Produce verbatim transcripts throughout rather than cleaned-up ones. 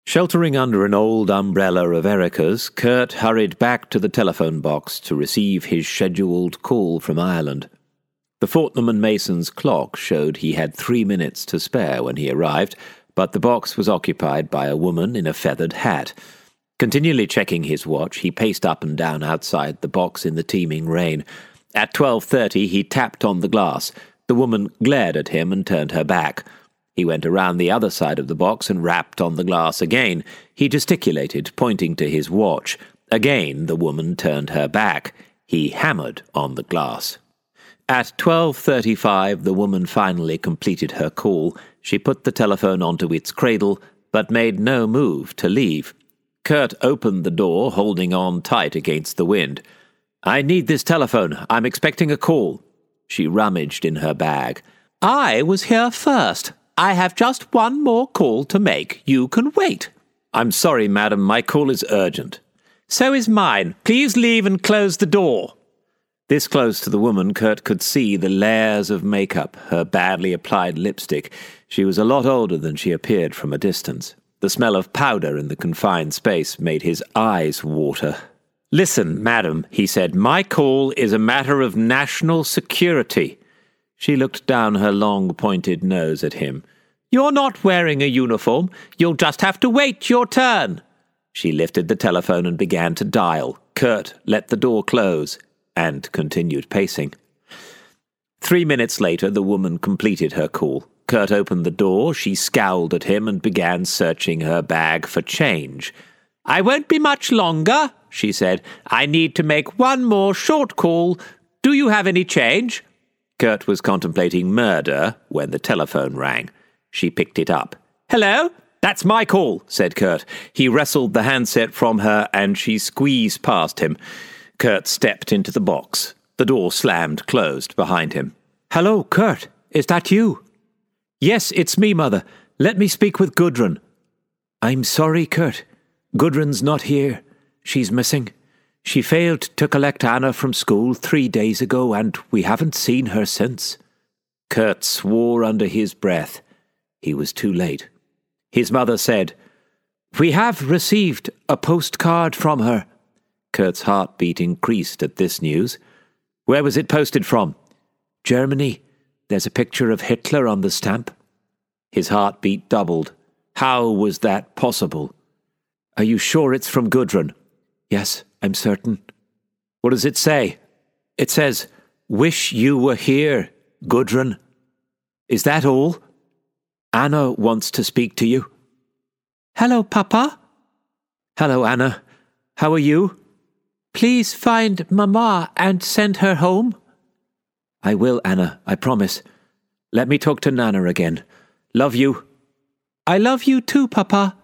Sheltering under an old umbrella of Erica's, Kurt hurried back to the telephone box to receive his scheduled call from Ireland. The Fortnum and Mason's clock showed he had three minutes to spare when he arrived, but the box was occupied by a woman in a feathered hat. Continually checking his watch, he paced up and down outside the box in the teeming rain. At twelve thirty, he tapped on the glass. The woman glared at him and turned her back. He went around the other side of the box and rapped on the glass again. He gesticulated, pointing to his watch. Again, the woman turned her back. He hammered on the glass. At twelve thirty-five, the woman finally completed her call. She put the telephone onto its cradle, but made no move to leave. Kurt opened the door, holding on tight against the wind. "I need this telephone. I'm expecting a call." She rummaged in her bag. "I was here first. I have just one more call to make. You can wait." "I'm sorry, madam. My call is urgent." "So is mine. Please leave and close the door." This close to the woman, Kurt could see the layers of makeup, her badly applied lipstick. She was a lot older than she appeared from a distance. The smell of powder in the confined space made his eyes water. "Listen, madam," he said, "my call is a matter of national security." She looked down her long, pointed nose at him. "You're not wearing a uniform. You'll just have to wait your turn." She lifted the telephone and began to dial. Kurt let the door close and continued pacing. Three minutes later, the woman completed her call. Kurt opened the door. She scowled at him and began searching her bag for change. "I won't be much longer," she said. "I need to make one more short call. Do you have any change?" Kurt was contemplating murder when the telephone rang. She picked it up. "Hello? That's my call," said Kurt. He wrestled the handset from her and she squeezed past him. Kurt stepped into the box. The door slammed closed behind him. "Hello, Kurt. Is that you?" "Yes, it's me, Mother. Let me speak with Gudrun." "I'm sorry, Kurt. Gudrun's not here. She's missing. She failed to collect Anna from school three days ago, and we haven't seen her since." Kurt swore under his breath. He was too late. His mother said, "We have received a postcard from her." Kurt's heartbeat increased at this news. "Where was it posted from?" "Germany. There's a picture of Hitler on the stamp." His heartbeat doubled. How was that possible? "Are you sure it's from Gudrun?" "Yes, I'm certain." "What does it say?" "It says, 'Wish you were here, Gudrun.'" "Is that all?" "Anna wants to speak to you." "Hello, Papa." "Hello, Anna. How are you?" "Please find Mama and send her home." "I will, Anna, I promise. Let me talk to Nana again. Love you." "I love you too, Papa."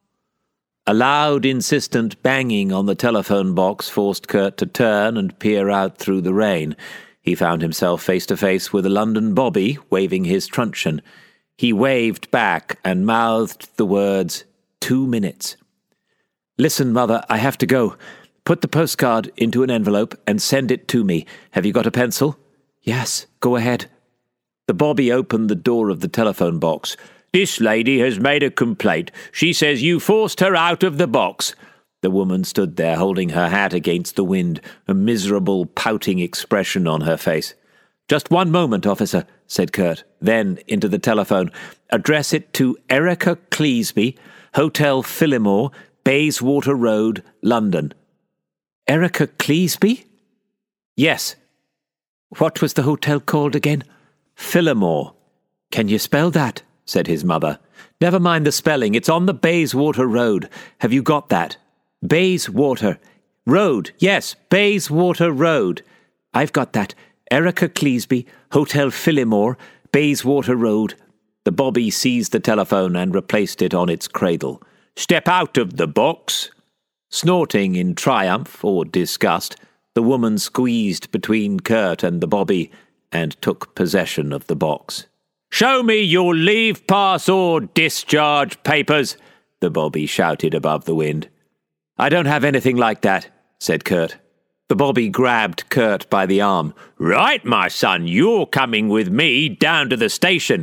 A loud, insistent banging on the telephone box forced Kurt to turn and peer out through the rain. He found himself face to face with a London bobby waving his truncheon. He waved back and mouthed the words, "Two minutes." "Listen, Mother, I have to go. Put the postcard into an envelope and send it to me. Have you got a pencil?" "Yes, go ahead." The bobby opened the door of the telephone box. "This lady has made a complaint. She says you forced her out of the box." The woman stood there holding her hat against the wind, a miserable, pouting expression on her face. "Just one moment, officer," said Kurt. Then, into the telephone, "Address it to Erica Cleesby, Hotel Phillimore, Bayswater Road, London." "Erica Cleesby?" "Yes." "What was the hotel called again?" "Phillimore." "Can you spell that?" said his mother. "Never mind the spelling. It's on the Bayswater Road. Have you got that?" "Bayswater. Road. Yes, Bayswater Road. I've got that. Erica Cleesby, Hotel Phillimore, Bayswater Road." The bobby seized the telephone and replaced it on its cradle. "Step out of the box." Snorting in triumph or disgust, the woman squeezed between Kurt and the bobby and took possession of the box. "Show me your leave pass or discharge papers," the bobby shouted above the wind. "I don't have anything like that," said Kurt. The bobby grabbed Kurt by the arm. "Right, my son, you're coming with me down to the station."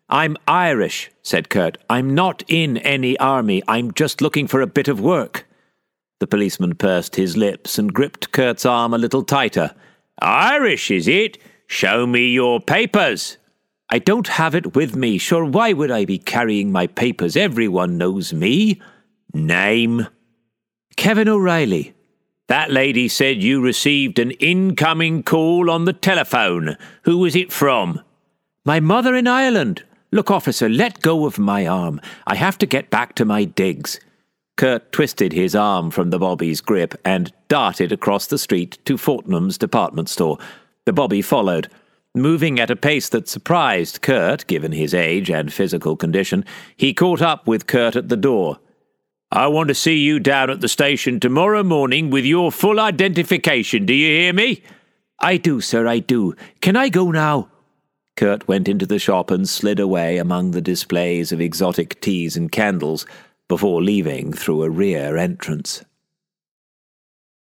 I'm Irish, said Kurt. I'm not in any army. I'm just looking for a bit of work. The policeman pursed his lips and gripped Kurt's arm a little tighter. Irish, is it? Show me your papers. I don't have it with me. Sure, why would I be carrying my papers? Everyone knows me. Name? Kevin O'Reilly. That lady said you received an incoming call on the telephone. Who was it from? My mother in Ireland. Look, officer, let go of my arm. I have to get back to my digs. Kurt twisted his arm from the bobby's grip and darted across the street to Fortnum's department store. The bobby followed. Moving at a pace that surprised Kurt, given his age and physical condition, he caught up with Kurt at the door. I want to see you down at the station tomorrow morning with your full identification. Do you hear me? I do, sir, I do. Can I go now? Kurt went into the shop and slid away among the displays of exotic teas and candles before leaving through a rear entrance.